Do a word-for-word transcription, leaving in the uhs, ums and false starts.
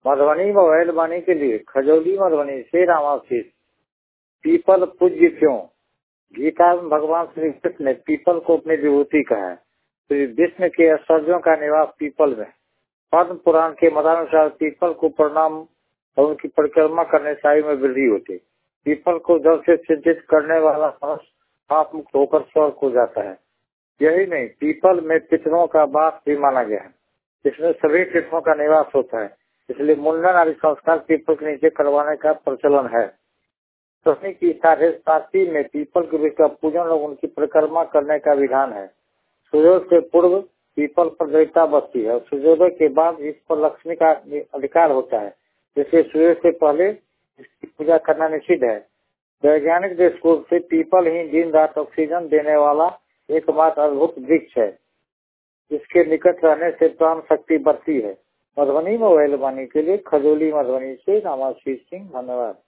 Madhubani mobile वाणी के लिए खजौली मधुबनी से रामाशीष। पीपल पूज्य क्यों? गीता में भगवान श्री कृष्ण ने पीपल को अपनी विभूति कहा है। श्री विष्णु के ऐश्वर्यों का निवास पीपल में। पद्म पुराण के मतानुसार पीपल को प्रणाम और उनकी परिक्रमा करने से आयु में वृद्धि होती। पीपल को जल से सिंचित करने वाला मनुष्य पाप मुक्त होकर स्वर्ग को जाता है। यही नहीं, पीपल में पितरों का वास भी माना गया है। इसमें सभी पितरों का निवास होता है, इसलिए मुंडन आदि संस्कार पीपल के नीचे करवाने का प्रचलन है। दसवीं की साढ़े सातवीं में पीपल के वृक्ष का पूजन और उनकी परिक्रमा करने का विधान है। सूर्योदय से पूर्व पीपल पर दैवता बसती है और सूर्योदय के बाद इस पर लक्ष्मी का अधिकार होता है, जिससे सूर्य से पहले इसकी पूजा करना निषिद्ध है। वैज्ञानिक दृष्टिकोण से पीपल ही दिन रात ऑक्सीजन देने वाला एकमात्र अद्भुत वृक्ष है। इसके निकट रहने से प्राण शक्ति बढ़ती है। मधुबनी मोबाइल वाणी के लिए खजौली मधुबनी से रामाशीष सिंह। धन्यवाद।